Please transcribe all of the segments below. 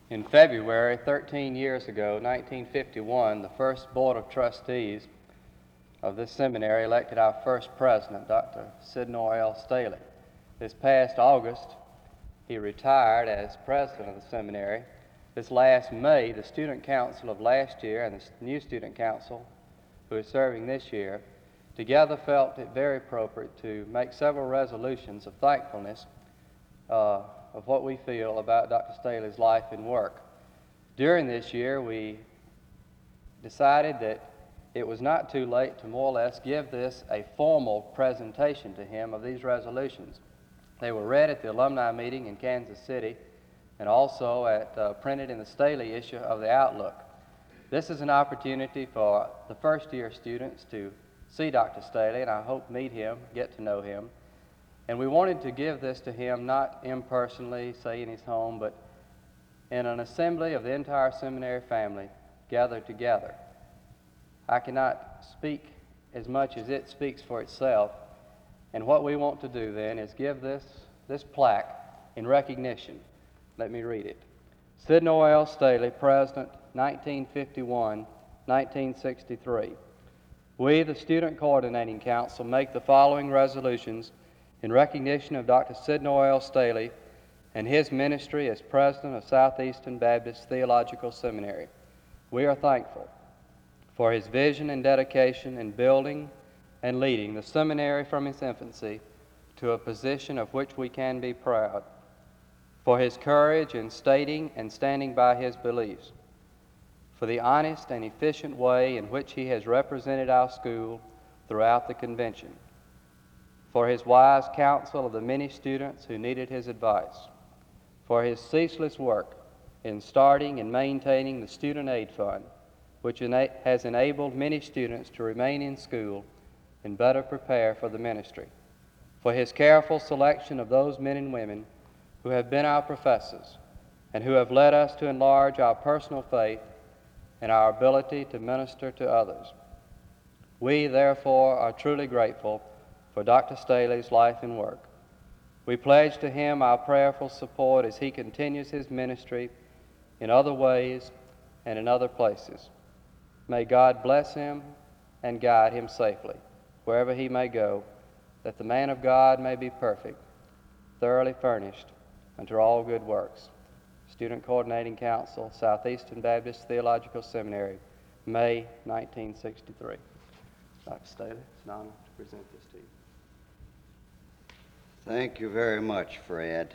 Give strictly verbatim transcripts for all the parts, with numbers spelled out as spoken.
In February, thirteen years ago, nineteen fifty-one, the first Board of Trustees of this seminary elected our first president, Doctor Sidney L. Staley. This past August, he retired as president of the seminary. This last May, the student council of last year and the new student council, who is serving this year, together felt it very appropriate to make several resolutions of thankfulness uh, of what we feel about Doctor Staley's life and work. During this year, we decided that it was not too late to more or less give this a formal presentation to him of these resolutions. They were read at the alumni meeting in Kansas City and also at, uh, printed in the Staley issue of the Outlook. This is an opportunity for the first year students to see Doctor Staley, and I hope meet him, get to know him. And we wanted to give this to him not impersonally, say in his home, but in an assembly of the entire seminary family gathered together. I cannot speak as much as it speaks for itself, and what we want to do then is give this, this plaque in recognition. Let me read it. Sidney L. Staley, President, nineteen fifty-one to nineteen sixty-three. We, the Student Coordinating Council, make the following resolutions in recognition of Doctor Sidney L. Staley and his ministry as President of Southeastern Baptist Theological Seminary. We are thankful for his vision and dedication in building and leading the seminary from its infancy to a position of which we can be proud, for his courage in stating and standing by his beliefs, for the honest and efficient way in which he has represented our school throughout the convention, for his wise counsel of the many students who needed his advice, for his ceaseless work in starting and maintaining the Student Aid Fund, which ena- has enabled many students to remain in school and better prepare for the ministry, for his careful selection of those men and women who have been our professors and who have led us to enlarge our personal faith and our ability to minister to others. We, therefore, are truly grateful for Doctor Staley's life and work. We pledge to him our prayerful support as he continues his ministry in other ways and in other places. May God bless him and guide him safely wherever he may go, that the man of God may be perfect, thoroughly furnished unto all good works. Student Coordinating Council, Southeastern Baptist Theological Seminary, May nineteen sixty-three. Doctor Staley, it's an honor to present this to you. Thank you very much, Fred.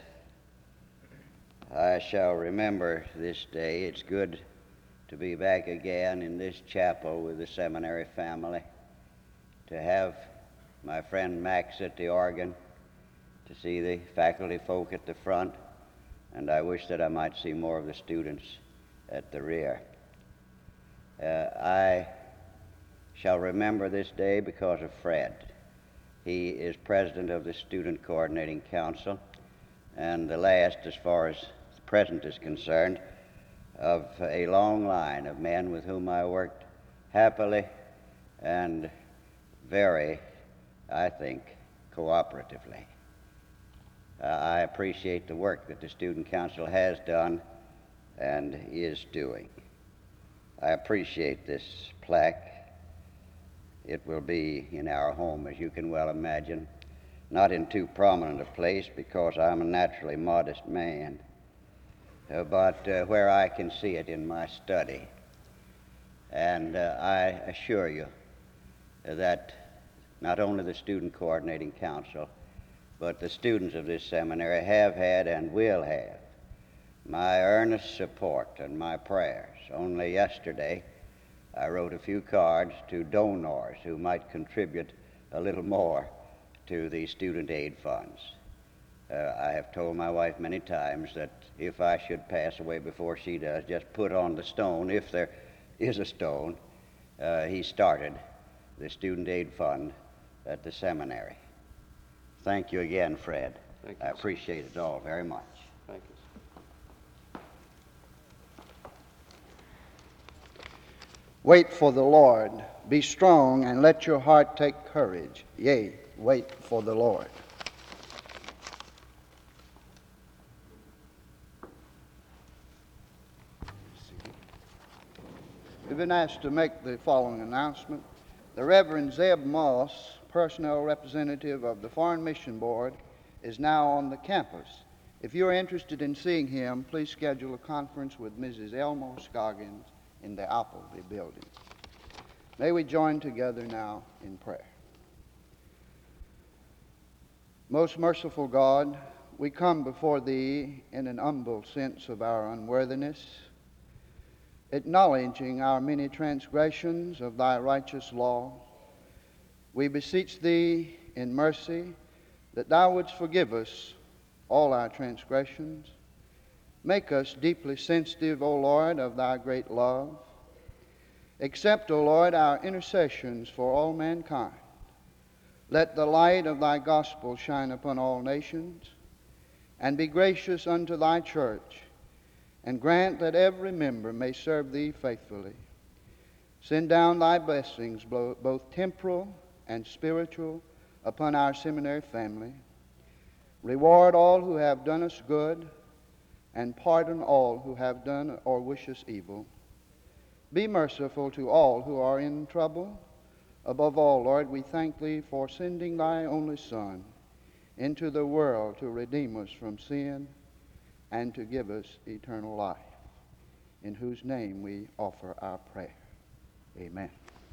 I shall remember this day. It's good to be back again in this chapel with the seminary family, to have my friend Max at the organ, to see the faculty folk at the front, and I wish that I might see more of the students at the rear. Uh, I shall remember this day because of Fred. He is president of the Student Coordinating Council, and the last, as far as the present is concerned, of a long line of men with whom I worked happily and very, I think, cooperatively. Uh, I appreciate the work that the Student Council has done and is doing. I appreciate this plaque. It will be in our home, as you can well imagine, not in too prominent a place because I'm a naturally modest man, uh, but uh, where I can see it in my study. And uh, I assure you that not only the Student Coordinating Council, but the students of this seminary have had and will have my earnest support and my prayers. Only yesterday, I wrote a few cards to donors who might contribute a little more to the student aid funds. Uh, I have told my wife many times that if I should pass away before she does, just put on the stone, if there is a stone, uh, he started the student aid fund at the seminary. Thank you again, Fred. Thank you, I appreciate it all very much. Thank you. Wait for the Lord. Be strong and let your heart take courage. Yea, wait for the Lord. We've been asked to make the following announcement. The Reverend Zeb Moss, personnel representative of the Foreign Mission Board, is now on the campus. If you're interested in seeing him, please schedule a conference with Missus Elmore Scoggins in the Appleby building. May we join together now in prayer. Most merciful God, we come before Thee in an humble sense of our unworthiness, acknowledging our many transgressions of Thy righteous law. We beseech Thee in mercy that Thou wouldst forgive us all our transgressions. Make us deeply sensitive, O Lord, of Thy great love. Accept, O Lord, our intercessions for all mankind. Let the light of Thy gospel shine upon all nations, and be gracious unto Thy church, and grant that every member may serve Thee faithfully. Send down Thy blessings, both temporal and spiritual, upon our seminary family. Reward all who have done us good, and pardon all who have done or wish us evil. Be merciful to all who are in trouble. Above all, Lord, we thank Thee for sending Thy only Son into the world to redeem us from sin and to give us eternal life, in whose name we offer our prayer. Amen.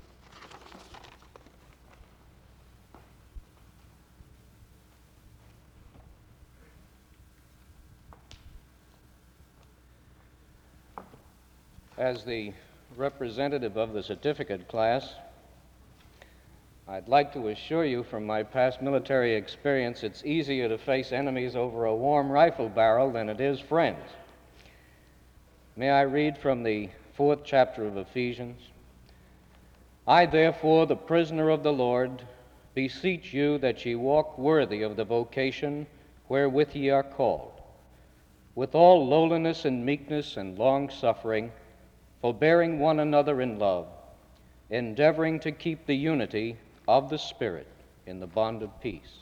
As the representative of the certificate class, I'd like to assure you from my past military experience it's easier to face enemies over a warm rifle barrel than it is friends. May I read from the fourth chapter of Ephesians? I, therefore, the prisoner of the Lord, beseech you that ye walk worthy of the vocation wherewith ye are called, with all lowliness and meekness and long-suffering, forbearing one another in love, endeavoring to keep the unity of the Spirit in the bond of peace.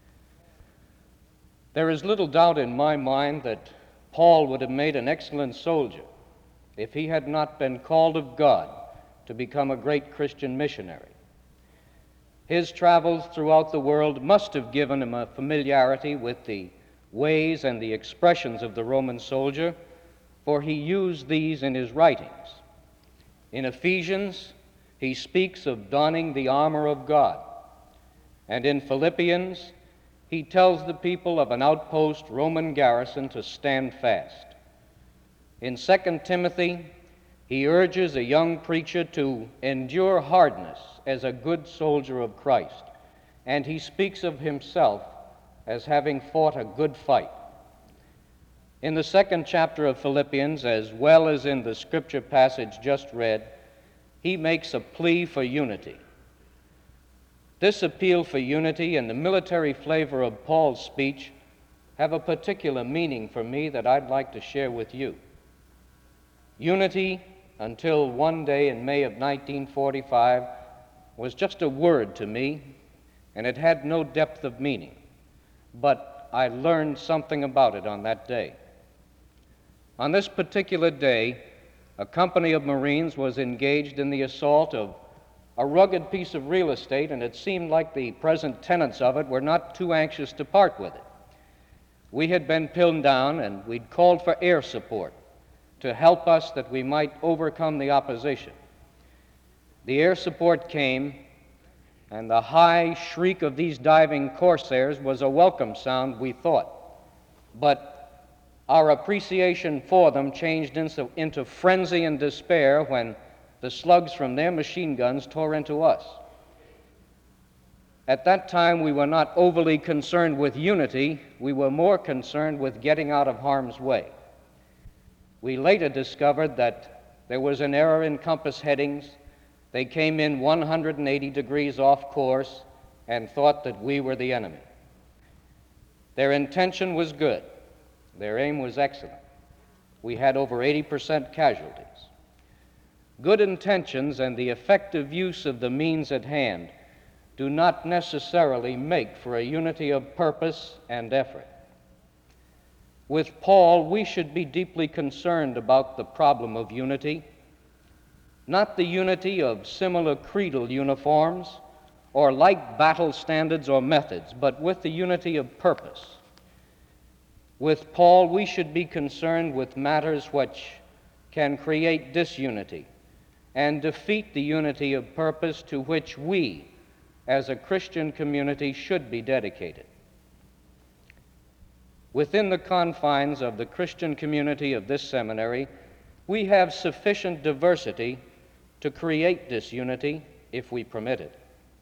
There is little doubt in my mind that Paul would have made an excellent soldier if he had not been called of God to become a great Christian missionary. His travels throughout the world must have given him a familiarity with the ways and the expressions of the Roman soldier, for he used these in his writings. In Ephesians, he speaks of donning the armor of God. And in Philippians, he tells the people of an outpost Roman garrison to stand fast. In Second Timothy, he urges a young preacher to endure hardness as a good soldier of Christ, and he speaks of himself as having fought a good fight. In the second chapter of Philippians, as well as in the scripture passage just read, he makes a plea for unity. This appeal for unity and the military flavor of Paul's speech have a particular meaning for me that I'd like to share with you. Unity, until one day in May of nineteen forty-five, was just a word to me, and it had no depth of meaning. But I learned something about it on that day. On this particular day, a company of Marines was engaged in the assault of a rugged piece of real estate, and it seemed like the present tenants of it were not too anxious to part with it. We had been pinned down, and we'd called for air support to help us that we might overcome the opposition. The air support came, and the high shriek of these diving corsairs was a welcome sound, we thought. But our appreciation for them changed into, into frenzy and despair when the slugs from their machine guns tore into us. At that time, we were not overly concerned with unity. We were more concerned with getting out of harm's way. We later discovered that there was an error in compass headings. They came in one hundred eighty degrees off course and thought that we were the enemy. Their intention was good. Their aim was excellent. We had over eighty percent casualties. Good intentions and the effective use of the means at hand do not necessarily make for a unity of purpose and effort. With Paul, we should be deeply concerned about the problem of unity. not the unity of similar creedal uniforms or like battle standards or methods, but with the unity of purpose. With Paul, we should be concerned with matters which can create disunity and defeat the unity of purpose to which we, as a Christian community, should be dedicated. Within the confines of the Christian community of this seminary, we have sufficient diversity to create disunity if we permit it.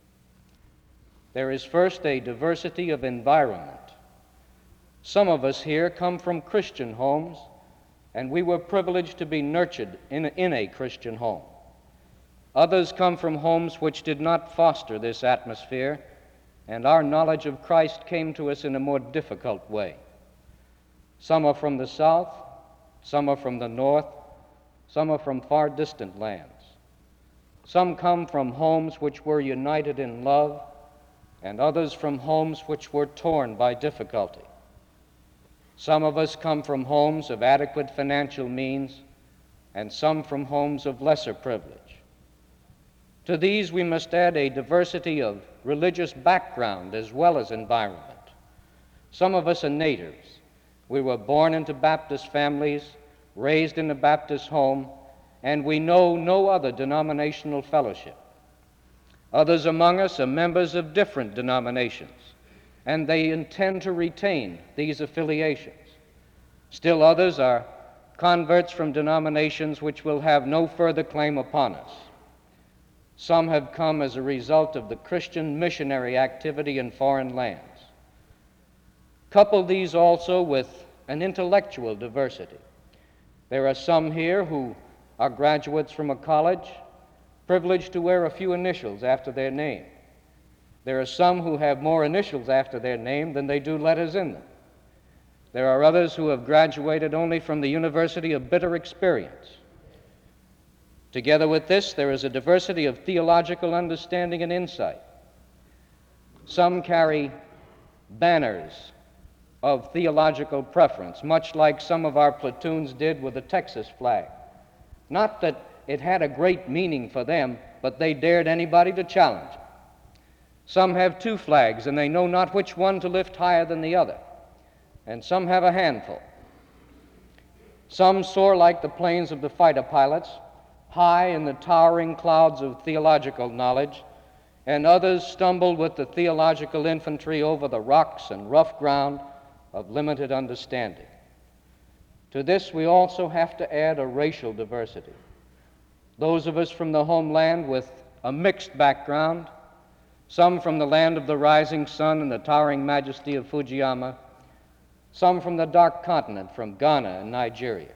There is first a diversity of environment. Some of us here come from Christian homes, and we were privileged to be nurtured in, in a Christian home. Others come from homes which did not foster this atmosphere, and our knowledge of Christ came to us in a more difficult way. Some are from the south, some are from the north, some are from far distant lands. Some come from homes which were united in love, and others from homes which were torn by difficulty. Some of us come from homes of adequate financial means, and some from homes of lesser privilege. To these we must add a diversity of religious background as well as environment. Some of us are natives. We were born into Baptist families, raised in a Baptist home, and we know no other denominational fellowship. Others among us are members of different denominations, and they intend to retain these affiliations. Still others are converts from denominations which will have no further claim upon us. Some have come as a result of the Christian missionary activity in foreign lands. Couple these also with an intellectual diversity. There are some here who are graduates from a college, privileged to wear a few initials after their name. There are some who have more initials after their name than they do letters in them. There are others who have graduated only from the University of Bitter Experience. Together with this, there is a diversity of theological understanding and insight. Some carry banners of theological preference, much like some of our platoons did with the Texas flag. Not that it had a great meaning for them, but they dared anybody to challenge it. Some have two flags, and they know not which one to lift higher than the other. And some have a handful. Some soar like the planes of the fighter pilots, high in the towering clouds of theological knowledge, and others stumble with the theological infantry over the rocks and rough ground of limited understanding. To this, we also have to add a racial diversity. Those of us from the homeland with a mixed background, some from the land of the rising sun and the towering majesty of Fujiyama, some from the dark continent, from Ghana and Nigeria.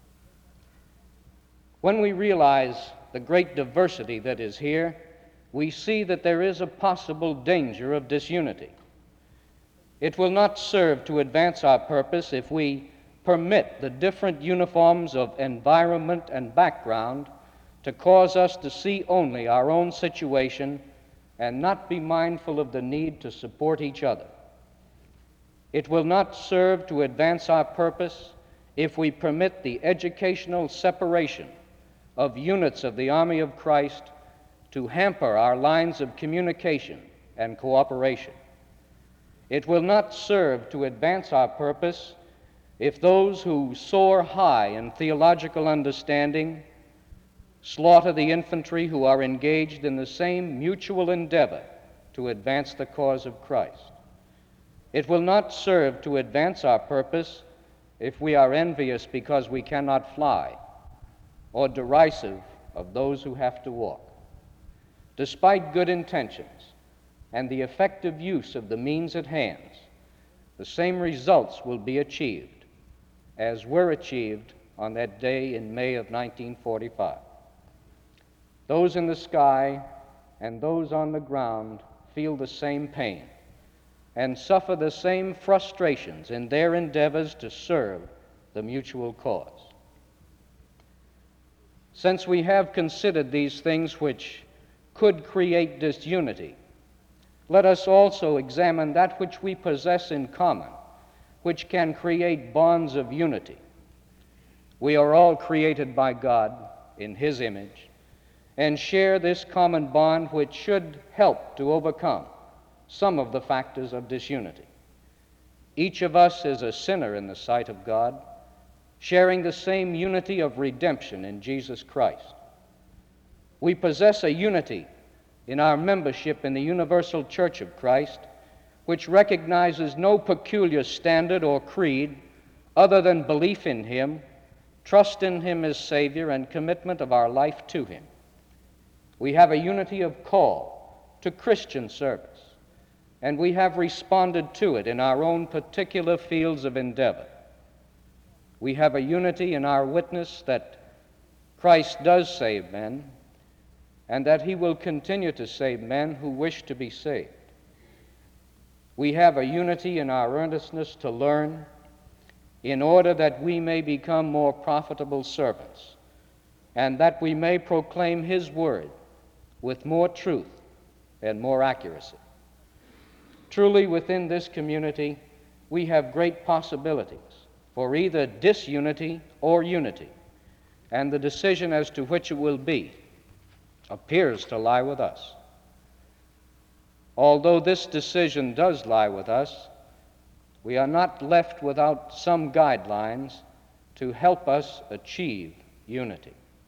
When we realize the great diversity that is here, we see that there is a possible danger of disunity. It will not serve to advance our purpose if we permit the different uniforms of environment and background to cause us to see only our own situation and not be mindful of the need to support each other. It will not serve to advance our purpose if we permit the educational separation of units of the Army of Christ to hamper our lines of communication and cooperation. It will not serve to advance our purpose if those who soar high in theological understanding slaughter the infantry who are engaged in the same mutual endeavor to advance the cause of Christ. It will not serve to advance our purpose if we are envious because we cannot fly, or derisive of those who have to walk. Despite good intentions and the effective use of the means at hand, the same results will be achieved as were achieved on that day in May of nineteen forty-five. Those in the sky and those on the ground feel the same pain and suffer the same frustrations in their endeavors to serve the mutual cause. Since we have considered these things which could create disunity, let us also examine that which we possess in common, which can create bonds of unity. We are all created by God in His image, and share this common bond which should help to overcome some of the factors of disunity. Each of us is a sinner in the sight of God, sharing the same unity of redemption in Jesus Christ. We possess a unity in our membership in the Universal Church of Christ, which recognizes no peculiar standard or creed other than belief in Him, trust in Him as Savior, and commitment of our life to Him. We have a unity of call to Christian service, and we have responded to it in our own particular fields of endeavor. We have a unity in our witness that Christ does save men, and that He will continue to save men who wish to be saved. We have a unity in our earnestness to learn, in order that we may become more profitable servants, and that we may proclaim His word with more truth and more accuracy. Truly, within this community, we have great possibilities for either disunity or unity, and the decision as to which it will be appears to lie with us. Although this decision does lie with us, we are not left without some guidelines to help us achieve unity.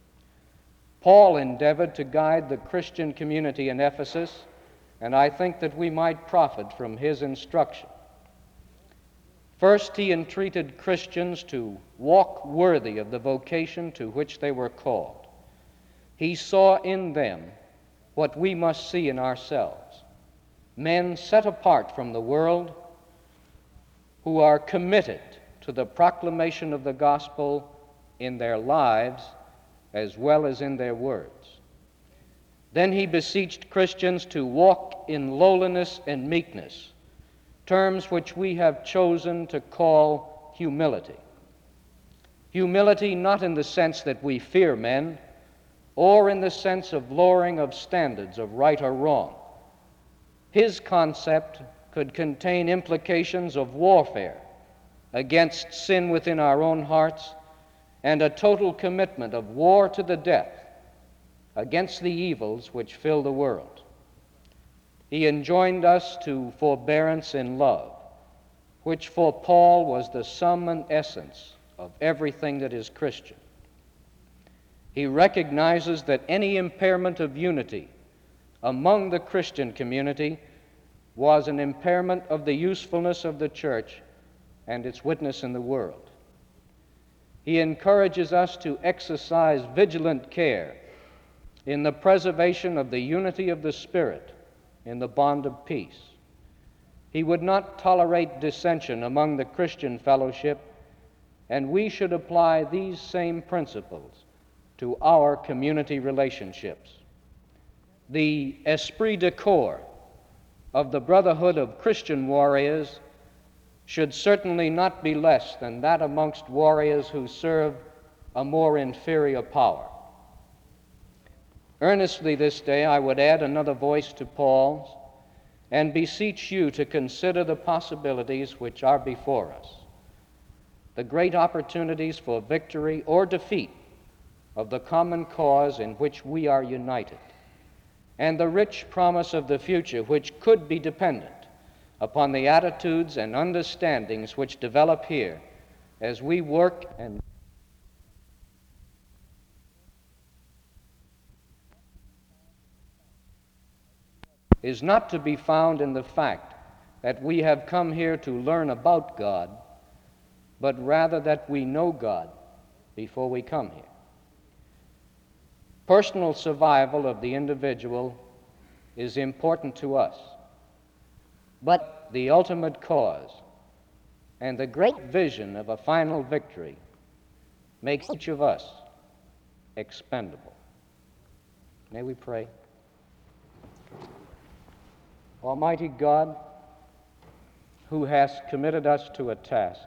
Paul endeavored to guide the Christian community in Ephesus, and I think that we might profit from his instruction. First, he entreated Christians to walk worthy of the vocation to which they were called. He saw in them what we must see in ourselves: men set apart from the world, who are committed to the proclamation of the gospel in their lives as well as in their words. Then he beseeched Christians to walk in lowliness and meekness, terms which we have chosen to call humility. Humility not in the sense that we fear men, or in the sense of lowering of standards of right or wrong. His concept could contain implications of warfare against sin within our own hearts, and a total commitment of war to the death against the evils which fill the world. He enjoined us to forbearance in love, which for Paul was the sum and essence of everything that is Christian. He recognizes that any impairment of unity among the Christian community was an impairment of the usefulness of the church and its witness in the world. He encourages us to exercise vigilant care in the preservation of the unity of the Spirit in the bond of peace. He would not tolerate dissension among the Christian fellowship, and we should apply these same principles to our community relationships. The esprit de corps of the brotherhood of Christian warriors should certainly not be less than that amongst warriors who serve a more inferior power. Earnestly this day I would add another voice to Paul's and beseech you to consider the possibilities which are before us, the great opportunities for victory or defeat of the common cause in which we are united, and the rich promise of the future which could be dependent upon the attitudes and understandings which develop here as we work and is not to be found in the fact that we have come here to learn about God, but rather that we know God before we come here. Personal survival of the individual is important to us, but the ultimate cause and the great vision of a final victory makes each of us expendable. May we pray. Almighty God, who hast committed us to a task,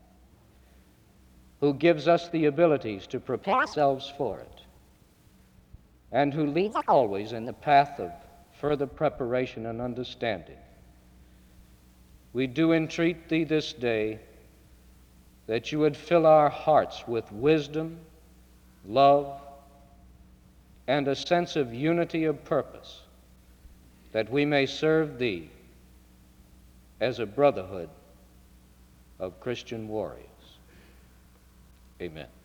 who gives us the abilities to prepare ourselves for it, and who leads us always in the path of further preparation and understanding, we do entreat Thee this day that You would fill our hearts with wisdom, love, and a sense of unity of purpose, that we may serve Thee as a brotherhood of Christian warriors. Amen.